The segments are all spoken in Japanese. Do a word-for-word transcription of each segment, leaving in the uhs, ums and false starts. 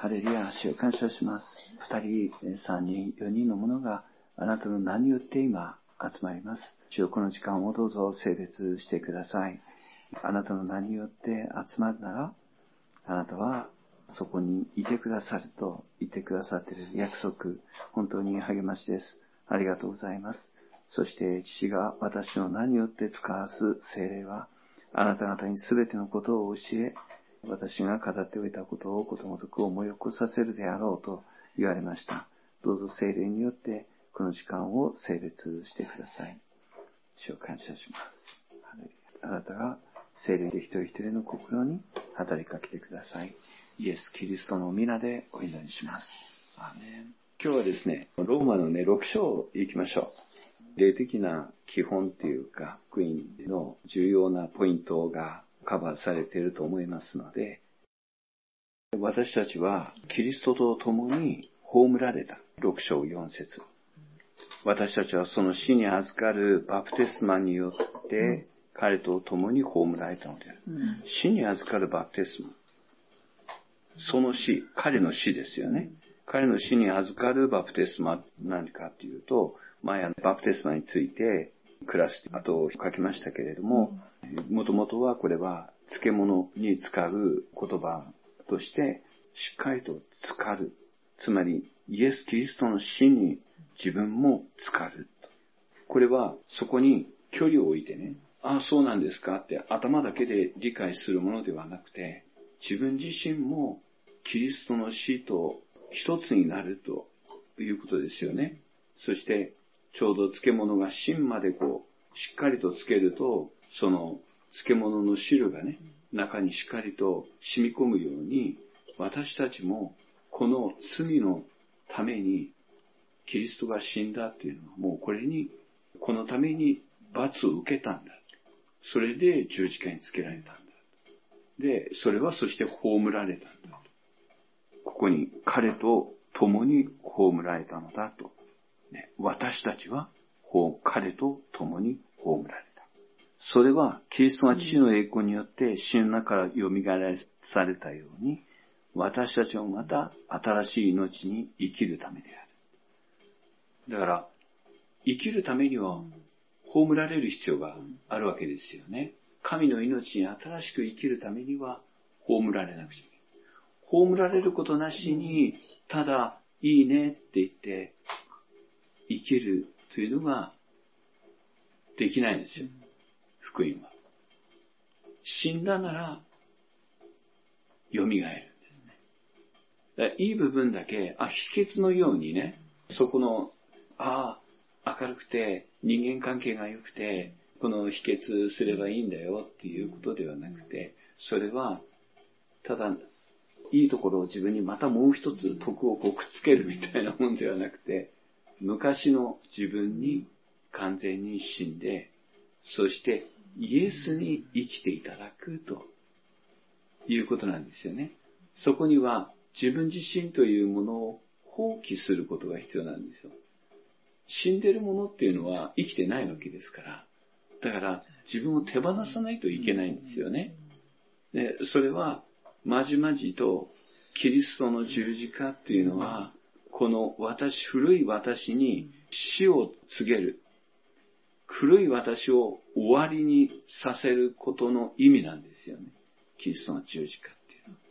ハレルヤ、主を感謝します。二人、三人、四人の者があなたの名によって今集まります。主よ、この時間をどうぞ聖別してください。あなたの名によって集まるなら、あなたはそこにいてくださると言ってくださっている約束、本当に励ましです。ありがとうございます。そして父が私の名によって使わす聖霊は、あなた方にすべてのことを教え、私が語っておいたことをことごとく思い起こさせるであろうと言われました。どうぞ聖霊によってこの時間を聖別してください。主を感謝します。あなたが聖霊で一人一人の心に働きかけてください。イエス・キリストの皆でお祈りします。アーメン。今日はですね、ローマのね、ろく章行きましょう。霊的な基本というか、福音の重要なポイントがカバーされていると思いますので、私たちはキリストと共に葬られた。ろく章よん節。私たちはその死に預かるバプテスマによって彼と共に葬られたのである。うん、死に預かるバプテスマ。その死、彼の死ですよね。彼の死に預かるバプテスマ何かというと、前バプテスマについてクラス後を書きましたけれども、もともとはこれは漬物に使う言葉としてしっかりと浸かる。つまりイエス・キリストの死に自分も浸かる。これはそこに距離を置いてね、ああそうなんですかって頭だけで理解するものではなくて、自分自身もキリストの死と一つになるということですよね。そしてちょうど漬物が芯までこうしっかりと漬けると、その漬物の汁がね、中にしっかりと染み込むように、私たちもこの罪のためにキリストが死んだっていうのは、もうこれに、このために罰を受けたんだ。それで十字架につけられたんだ。で、それはそして葬られたんだ。ここに彼と共に葬られたのだと。ね、私たちは彼と共に葬られた。それはキリストが父の栄光によって死の中から蘇らされたように、私たちもまた新しい命に生きるためである。だから、生きるためには葬られる必要があるわけですよね。神の命に新しく生きるためには葬られなくちゃいけない。葬られることなしに、ただいいねって言って生きるというのができないんですよ。福音は。死んだなら蘇るんですね。だからいい部分だけ、あ、秘訣のようにね、そこの、ああ、明るくて人間関係が良くて、この秘訣すればいいんだよっていうことではなくて、それはただいいところを自分にまたもう一つ徳をこうくっつけるみたいなもんではなくて、昔の自分に完全に死んで、そしてイエスに生きていただくということなんですよね。そこには自分自身というものを放棄することが必要なんですよ。死んでるものっていうのは生きてないわけですから、だから自分を手放さないといけないんですよね。で、それはまじまじとキリストの十字架っていうのは、この私、古い私に死を告げる。古い私を終わりにさせることの意味なんですよね。キリストの十字架っていうのは。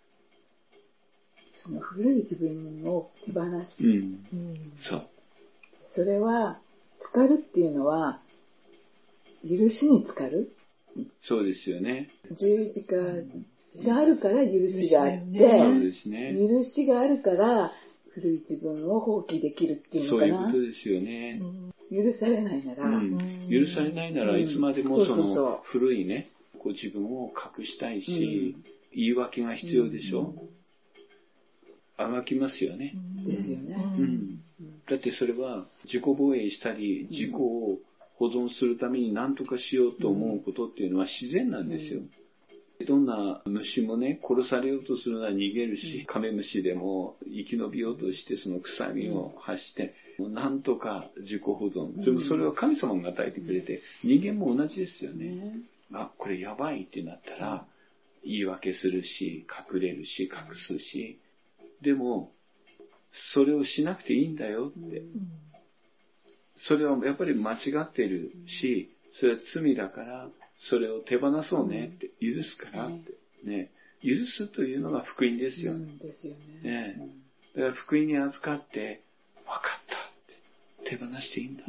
その古い自分を手放す。 うん。うん、そう。 それは、浸かるっていうのは、許しに浸かる？ そうですよね。 十字架があるから許しがあって、 そうですね。 許しがあるから古い自分を放棄できるっていうのかな。 そういうことですよね。 うん、許されないなら、うん、許されないならいつまでもその古いね、こう自分を隠したいし、うん、言い訳が必要でしょ。あがきますよね。 ですよね。 うん。だってそれは自己防衛したり、自己を保存するために何とかしようと思うことっていうのは自然なんですよ。どんな虫もね、殺されようとするのは逃げるし、カメムシでも生き延びようとしてその臭みを発して、なんとか自己保存。でもそれは神様が与えてくれて、人間も同じですよね。あ、これやばいってなったら、言い訳するし、隠れるし、隠すし、 でも、それをしなくていいんだよって。それはやっぱり間違ってるし、それは罪だから、それを手放そうねって、許すからって。ね。許すというのが福音ですよ。 ですよね。 ね。だから福音に預かって、分かったって。手放していいんだ。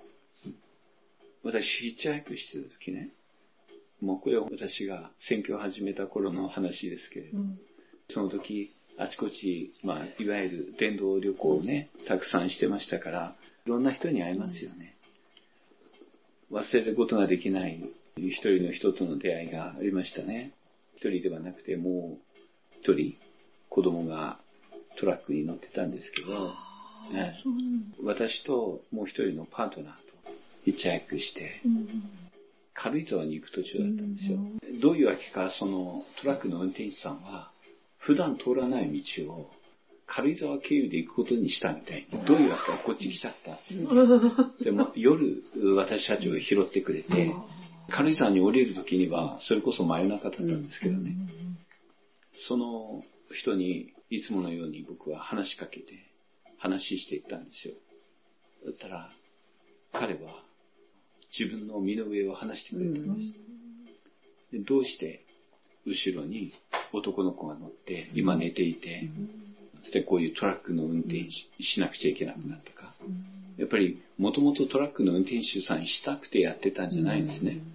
私、ヒッチハイクしてる時ね、もうこれは私が宣教を始めた頃の話ですけれど、うん、その時、あちこち、まあ、いわゆる伝道旅行をね、たくさんしてましたから、いろんな人に会えますよね。忘れることができない一人の人との出会いがありましたね。一人ではなくて、もう一人、子供がトラックに乗ってたんですけど、ね、私ともう一人のパートナーとヒッチハイクして、うん軽井沢に行く途中だったんですよ。うん、どういうわけか、そのトラックの運転手さんは、普段通らない道を軽井沢経由で行くことにしたみたいに、どういうわけかこっち来ちゃった。うん、でも夜、私たちを拾ってくれて、軽井沢に降りる時には、それこそ真夜中だったんですけどね。その人にいつものように僕は話しかけて、話していったんですよ。だったら、彼は、自分の身の上を話してくれたんです。でどうして後ろに男の子が乗って今寝ていて、そしてこういうトラックの運転しなくちゃいけなくなったか。やっぱりもともとトラックの運転手さんしたくてやってたんじゃないんですね。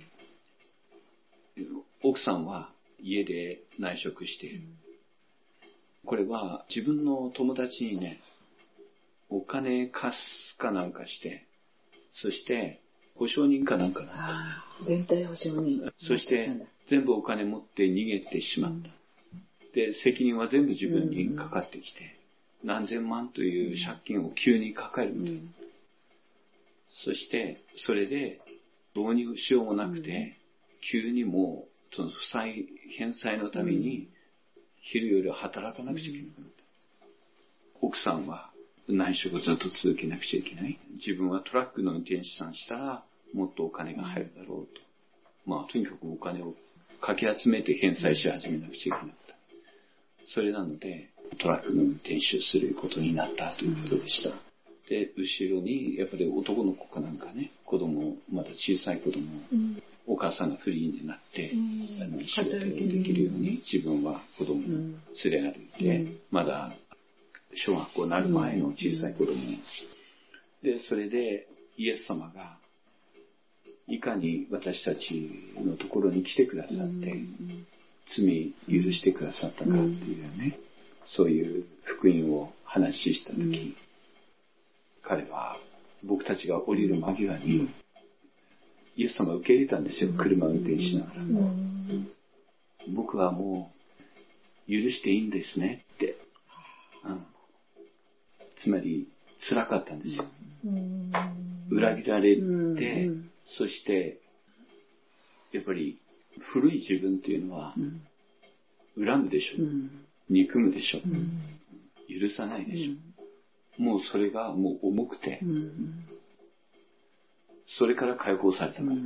奥さんは家で内職している。これは自分の友達にね、お金貸すかなんかして、そして保証人かなんかなった。 全体保証人。 そして全部お金持って逃げてしまった。で、責任は全部自分にかかってきて、何千万という借金を急に抱えること。そして、それでどうにしようもなくて、急にもうその負債返済のために昼夜働かなくちゃいけなくなった。奥さんは内職をずっと続けなくちゃいけない。自分はトラックの運転手さんしたらもっとお金が入るだろうと。まあとにかくお金をかき集めて返済し始めなくちゃいけなかった。それなのでトラックの運転手することになったということでした。で、後ろにやっぱり男の子かなんかね、子供、まだ小さい子供、うん、お母さんがフリーになって、うん、あの仕事をできるように自分は子供を連れ歩いて、うん、まだ小学校になる前の小さい子供、うん、で、それでイエス様がいかに私たちのところに来てくださって、うん、罪許してくださったかっていうね、そういう福音を話したとき、うん彼は僕たちが降りる間際にイエス様を受け入れたんですよ。車を運転しながら。僕はもう許していいんですねって。うん、つまり辛かったんですよ。裏切られて、そしてやっぱり古い自分っていうのは恨むでしょ。憎むでしょ。許さないでしょ。もうそれがもう重くて、うん、それから解放されたから、うん、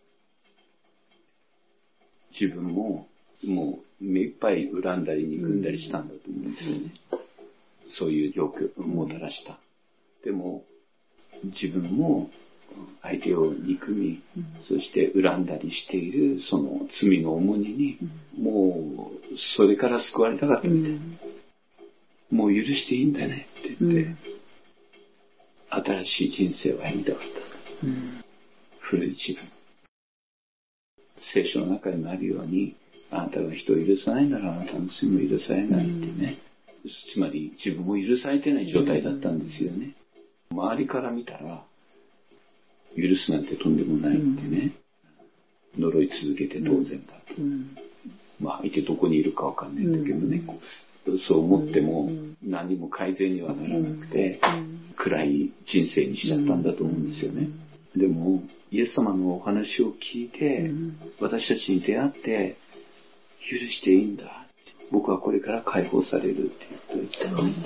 自分ももう目いっぱい恨んだり憎んだりしたんだと思うんですよね、うん、そういう状況をもたらした、でも自分も相手を憎み、うん、そして恨んだりしているその罪の重荷に、うん、もうそれから救われたかったみたい、うんもう許していいんだねって言って、うん、新しい人生を歩みたかった、うん、古い自分聖書の中にもあるようにあなたが人を許さないならあなたの罪も許されないってね、うん、つまり自分も許されてない状態だったんですよね、うん、周りから見たら許すなんてとんでもないってね、うん、呪い続けて当然だと、うん、まあ相手どこにいるかわかんないんだけどね、うんそう思っても何も改善にはならなくて暗い人生にしちゃったんだと思うんですよね。でもイエス様のお話を聞いて私たちに出会って許していいんだ僕はこれから解放されるっていうことを言ってたね。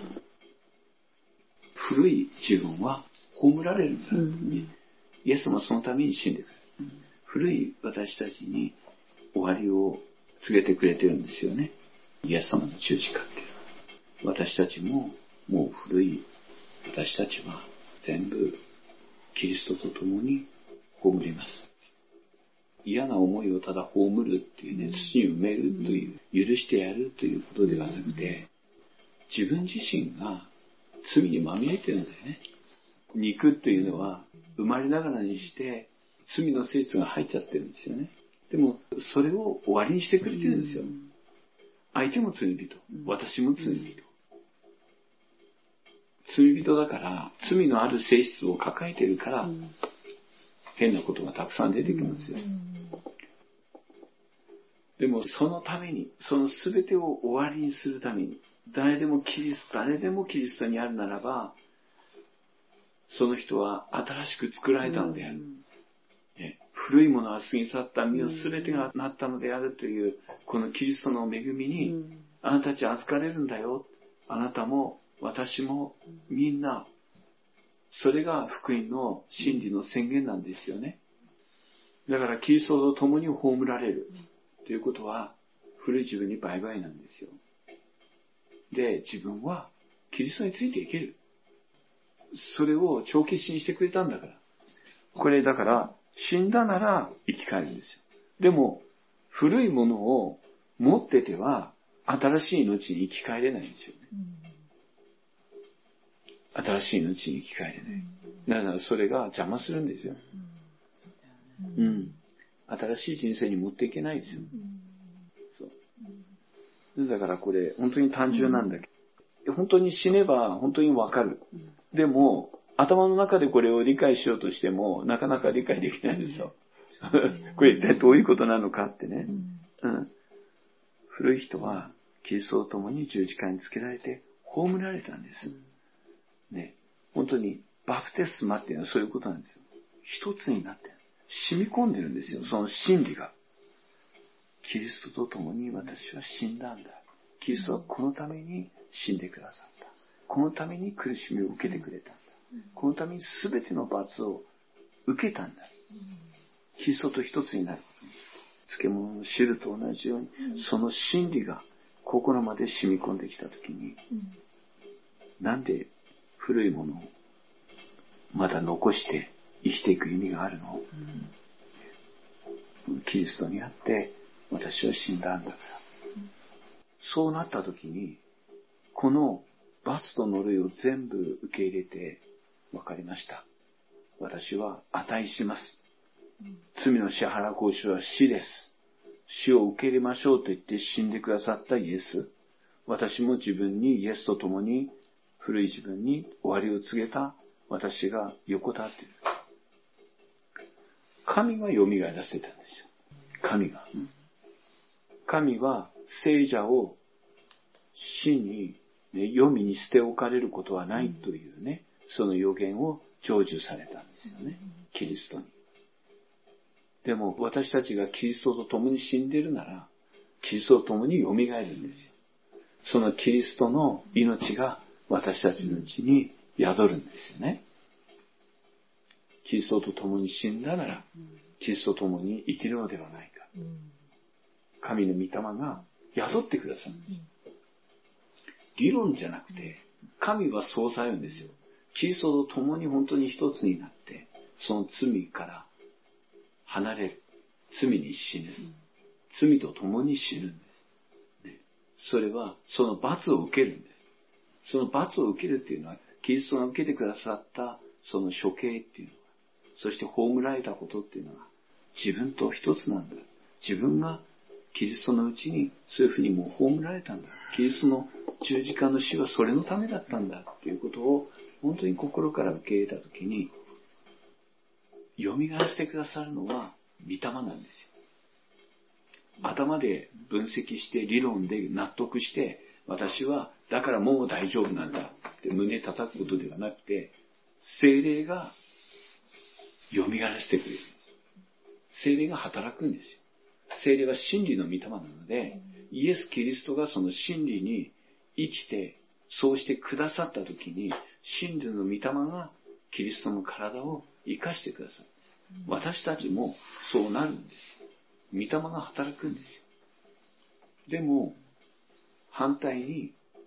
古い自分は葬られるんだ、うん、イエス様はそのために死んでくれる、うん、古い私たちに終わりを告げてくれてるんですよねイエス様の十字架っていうのは。 私たちももう古い私たちは全部キリストと共に葬ります。嫌な思いをただ葬るっていうね、土に埋めるという、許してやるということではなくて、自分自身が罪にまみれてるんだよね。肉っていうのは生まれながらにして罪の性質が入っちゃってるんですよね。でもそれを終わりにしてくれてるんですよ。相手も罪人、私も罪人。罪人だから罪のある性質を抱えてるから変なことがたくさん出てきますよ。でもそのために、その全てを終わりにするために、誰でもキリスト、誰でもキリストにあるならば、その人は新しく作られたのである。ね、古いものは過ぎ去った、身の全てがなったのであるという、このキリストの恵みに、あなたたちは預かれるんだよ。あなたも私もみんな、それが福音の真理の宣言なんですよね。だからキリストと共に葬られるということは、古い自分に売買なんですよ。で、自分はキリストについていける。それを帳消しにしてくれたんだから。これだから、死んだなら生き返るんですよ。でも、古いものを持ってては、新しい命に生き返れないんですよね。新しい命に生き返れない。だからそれが邪魔するんですよ。うん。新しい人生に持っていけないですよ。そう。だからこれ、本当に単純なんだけど、本当に死ねば本当にわかる。でも、頭の中でこれを理解しようとしても、なかなか理解できないんですよ。これ一体どういうことなのかってね。うん、古い人は、キリストと共に十字架につけられて、葬られたんです。ね。本当に、バプテスマっていうのはそういうことなんですよ。一つになって、染み込んでるんですよ、その真理が。キリストと共に私は死んだんだ。キリストはこのために死んでくださった。このために苦しみを受けてくれたんだ。このために全ての罰を受けたんだ。キリストと一つになることに。漬物の汁と同じように、その真理が心まで染み込んできたときに、なんで古いものをまだ残して生きていく意味があるの？キリストにあって私は死んだんだから。そうなったときに、この罰と呪いを全部受け入れて、わかりました。私は値します。罪の支払う報酬は死です。死を受け入れましょうと言って死んでくださったイエス。私も自分にイエスと共に古い自分に終わりを告げた私が横たわっている。神が蘇らせたんですよ。神が。神は聖者を死に、ね、黄泉に捨て置かれることはないというね、その予言を成就されたんですよね。キリストに。でも私たちがキリストと共に死んでいるなら、キリストと共に蘇るんですよ。そのキリストの命が私たちのうちに宿るんですよね。キリストと共に死んだなら、キリストと共に生きるのではないか。神の御霊が宿ってくださるんです。理論じゃなくて、神はそうされるんですよ。キリストと共に本当に一つになって、その罪から離れる。罪に死ぬ。罪と共に死ぬんです。ね、それは、その罰を受けるんです。その罰を受けるっていうのは、キリストが受けてくださったその処刑っていうのは、そして葬られたことっていうのは、自分と一つなんだ。自分がキリストのうちにそういうふうにもう葬られたんだ。キリストの十字架の死はそれのためだったんだっていうことを本当に心から受け入れたときに、蘇らせてくださるのは御霊なんですよ。頭で分析して理論で納得して、私はだからもう大丈夫なんだって胸叩くことではなくて、聖霊が蘇らせてくれる。聖霊が働くんですよ。聖霊は真理の御霊なので、イエス・キリストがその真理に生きて、そうしてくださったときに、真理の御霊がキリストの体を生かしてくださる。私たちもそうなるんです。御霊が働くんですよ。でも、反対に、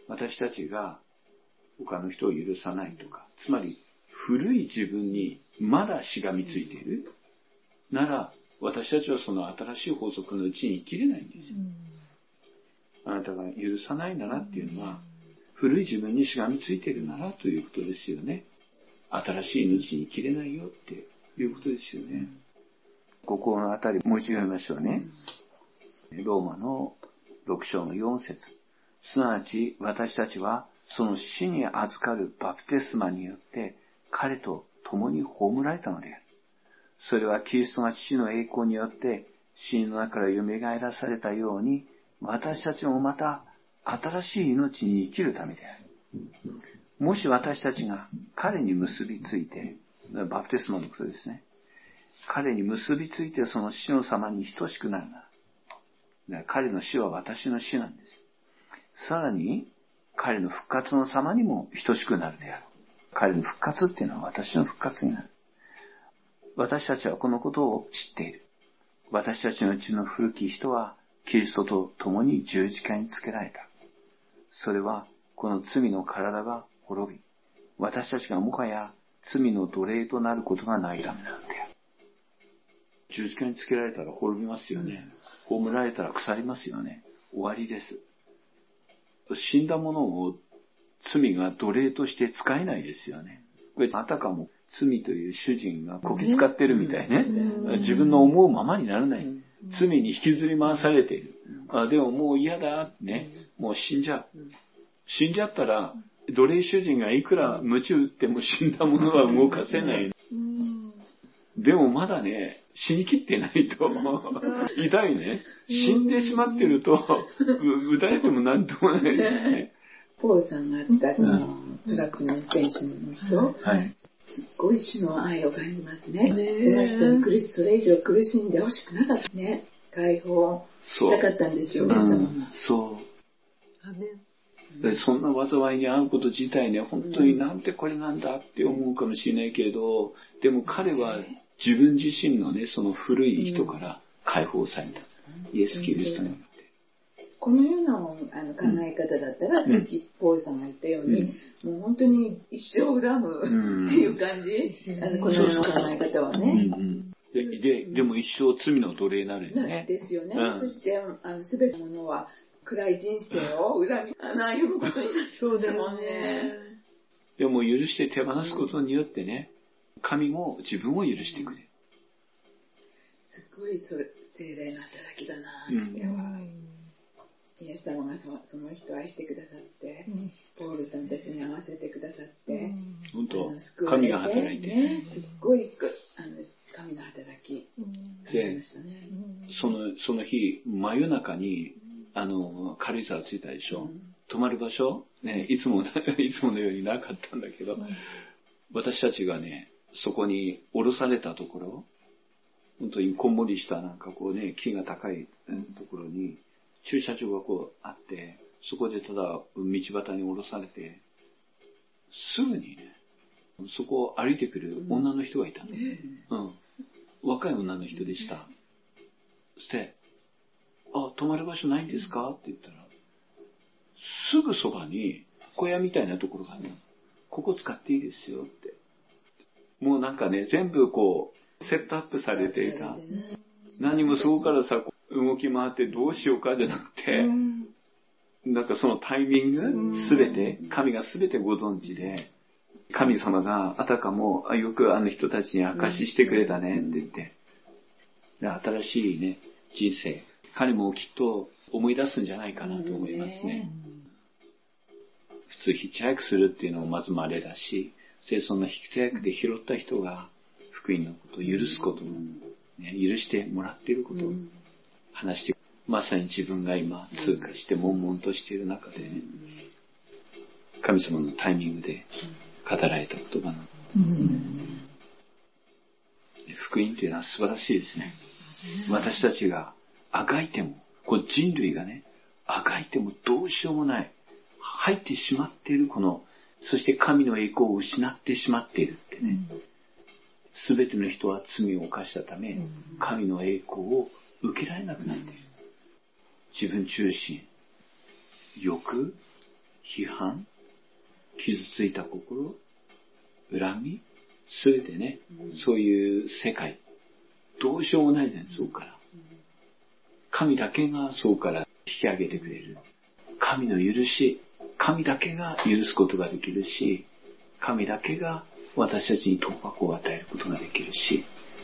私たちが他の人を許さないとか、つまり古い自分にまだしがみついているなら、私たちはその新しい法則のうちに生きれないんですよ。あなたが許さないならっていうのは、古い自分にしがみついているならということですよね。新しい命に生きれないよっていうことですよね。ここのあたりもう一度読みましょうね。ローマのろく章のよん節。すなわち私たちはその死に預かるバプテスマによって彼と共に葬られたのである。それはキリストが父の栄光によって死の中から蘇らされたように、私たちもまた新しい命に生きるためである。もし私たちが彼に結びついて、バプテスマのことですね。彼に結びついてその死の様に等しくなるなら、彼の死は私の死なんです。さらに、彼の復活の様にも等しくなるである。彼の復活っていうのは私の復活になる。私たちはこのことを知っている。私たちのうちの古き人はキリストと共に十字架につけられた。それはこの罪の体が滅び、私たちがもはや罪の奴隷となることがないためなんだよ。十字架につけられたら滅びますよね。葬られたら腐りますよね。終わりです。死んだものを罪が奴隷として使えないですよね。これあたかも罪という主人がこき使ってるみたいね。自分の思うままにならない。罪に引きずり回されている。あ、でももう嫌だね。もう死んじゃう。死んじゃったら奴隷主人がいくら鞭打っても死んだものは動かせない。でもまだね、死にきってないと痛いね。死んでしまってると打たれてもなんともないですね。 ポールさんがあったそのトラックの運転手の人、はい、すっごい主の愛を感じますね。ね、その人に苦しそれ以上苦しんでほしくなかったね。解放したかったんですよ、皆様が。 そう。でそんな災いに遭うこと自体ね、本当になんてこれなんだって思うかもしれないけれど、でも彼は自分自身のね、その古い人から解放された。イエス・キリストによって。 このようなあの考え方だったら、うん、さっきポールさんが言ったように、うん、もう本当に一生恨むっていう感じ、うん、あのこのような考え方はね。 うんうん、で, で, でも一生罪の奴隷になるよね。 ですよね。うん、そしてあの全てのものは暗い人生を恨み歩むことになるんですもんね。 でも許して手放すことによってね、神も自分を許してくれる。 すごいそれ聖霊の働きだなっては。うんイエス様が そ, その人を愛してくださって、うん、ポールさんたちに会わせてくださって、 本当、神が働いて、 ね、すっごいあの神の働き、うん、感じましたね。 そのその日真夜中にあの軽井沢着いたでしょ。うん、泊まる場所、ね、いつもいつものようになかったんだけど、うん、私たちがねそこに降ろされたところ、本当にこんもりしたなんかこうね木が高いところに。駐車場がこうあって、そこでただ道端に降ろされて、すぐにね、そこを歩いてくる女の人がいたの。うん。若い女の人でした。そして、あ、泊まる場所ないんですかって言ったら、すぐそばに小屋みたいなところがあるの。ここ使っていいですよって。もうなんかね、全部こう、セットアップされていた。何もそこからさ、動き回ってどうしようかじゃなくて、うん、なんかそのタイミングすべて、神がすべてご存知で、神様があたかもよくあの人たちに証ししてくれたねって言って、新しいね、人生、彼もきっと思い出すんじゃないかなと思いますね。普通ヒッチハイクするっていうのもまず稀だし、でそんなヒッチハイクで拾った人が福音のことを許すことも、ね、許してもらっていることを話して、まさに自分が今通過して悶々としている中で、ね、神様のタイミングで語られた言葉なんです。福音というのは素晴らしいですね。私たちがあがいても、こう人類がね、あがいてもどうしようもない、入ってしまっているこの、そして神の栄光を失ってしまっているってね。すべての人は罪を犯したため、神の栄光を受けられなくなっている。自分中心、欲、 批判、傷ついた心、恨み、すべてね、うん、そういう世界、どうしようもないじゃん、そうから。神だけがそうから引き上げてくれる。神の許し、神だけが許すことができるし、神だけが私たちに突破口を与えることができるし、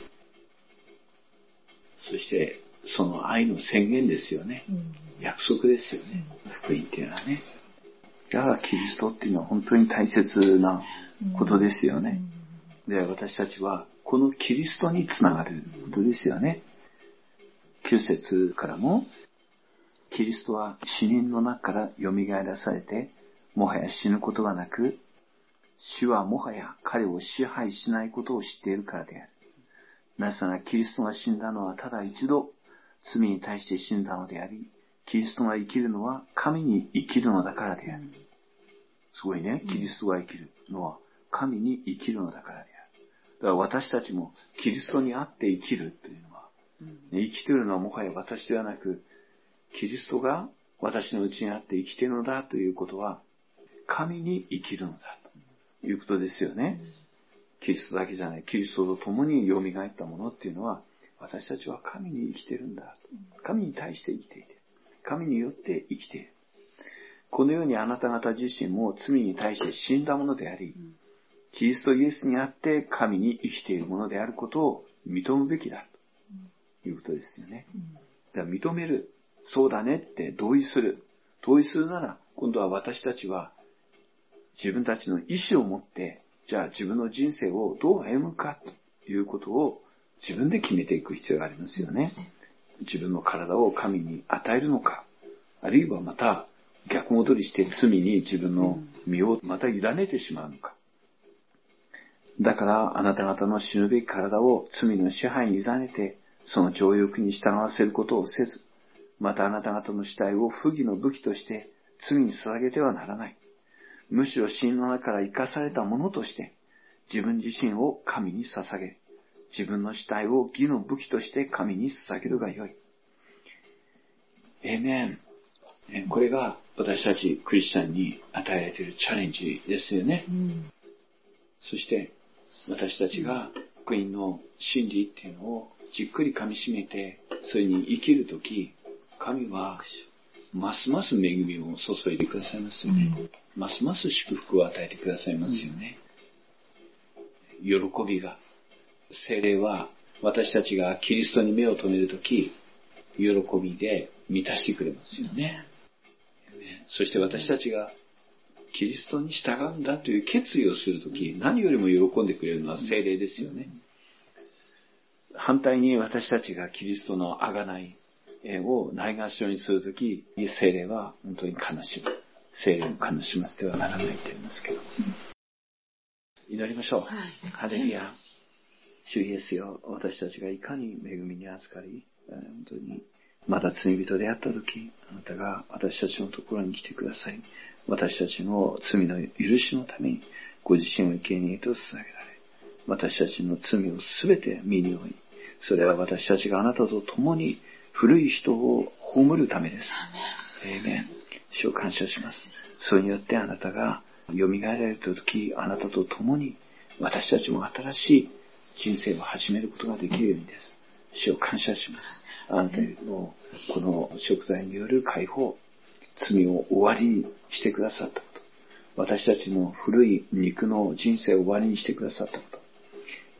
そしてその愛の宣言ですよね。うん、約束ですよね。福音っていうのはね。だからキリストっていうのは本当に大切なことですよね。で、私たちはこのキリストにつながることですよね。きゅう節からも、キリストは死人の中から蘇らされて、もはや死ぬことがなく、死はもはや彼を支配しないことを知っているからである。なぜならキリストが死んだのはただ一度罪に対して死んだのであり、キリストが生きるのは神に生きるのだからである。すごいね。キリストが生きるのは神に生きるのだからである。だから私たちもキリストにあって生きるというのは、生きているのはもはや私ではなく、キリストが私のうちにあって生きているのだということは、神に生きるのだということですよね。キリストだけじゃない、キリストと共に蘇ったものっていうのは、私たちは神に生きているんだと。神に対して生きていて、神によって生きている。このようにあなた方自身も罪に対して死んだものであり、キリストイエスにあって神に生きているものであることを認むべきだということですよね。だから認める。そうだねって同意する。同意するなら、今度は私たちは自分たちの意思を持って、じゃあ自分の人生をどう歩むかということを自分で決めていく必要がありますよね。自分の体を神に与えるのか、あるいはまた逆戻りして罪に自分の身をまた委ねてしまうのか。だからあなた方の死ぬべき体を罪の支配に委ねて、その情欲に従わせることをせず、またあなた方の死体を不義の武器として罪に捧げてはならない。むしろ死の中から生かされたものとして、自分自身を神に捧げ、自分の死体を義の武器として神に捧げるがよい。エーメン。これが私たちクリスチャンに与えられているチャレンジですよね。うん、そして私たちが福音の真理っていうのをじっくり噛み締めて、それに生きるとき、神はますます恵みを注いでくださいますよね。うん、ますます祝福を与えてくださいますよね。うん、喜びが、聖霊は私たちがキリストに目を留めるとき、喜びで満たしてくれますよね。うん、そして私たちがキリストに従うんだという決意をするとき、何よりも喜んでくれるのは聖霊ですよね。反対に私たちがキリストの贖いをないがしろにするとき、聖霊は本当に悲しむ。聖霊を悲しませてはならないと言いますけど。祈りましょう。はい、ハレルヤ。主イエスよ、私たちがいかに恵みに預かり、本当にまだ罪人であったとき、あなたが私たちのところに来てください。私たちの罪の許しのために、ご自身を生贄と捧げられ、私たちの罪をすべて身に負い、それは私たちがあなたと共に古い人を葬るためです。アーメン。主を感謝します。それによってあなたが蘇られるとき、あなたと共に私たちも新しい人生を始めることができるようにです。主を感謝します。あなたのこの贖罪による解放、罪を終わりにしてくださったこと、私たちの古い肉の人生を終わりにしてくださったこと、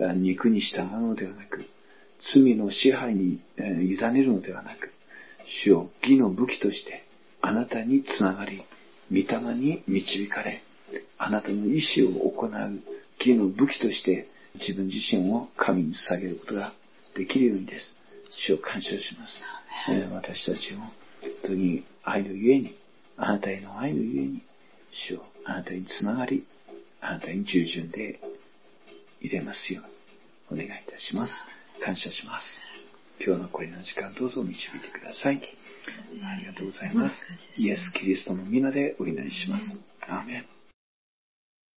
肉に従うのではなく、罪の支配に委ねるのではなく、主を義の武器としてあなたにつながり、御霊に導かれ、あなたの意志を行う義の武器として自分自身を神に捧げることができるようにです。主を感謝します。私たちを本当に愛のゆえに、あなたへの愛のゆえに、主をあなたにつながり、あなたに従順で入れますようにお願いいたします。感謝します。今日のこれの時間どうぞ導いてください。ありがとうございます。イエス・キリストの皆でお祈りします。アーメン。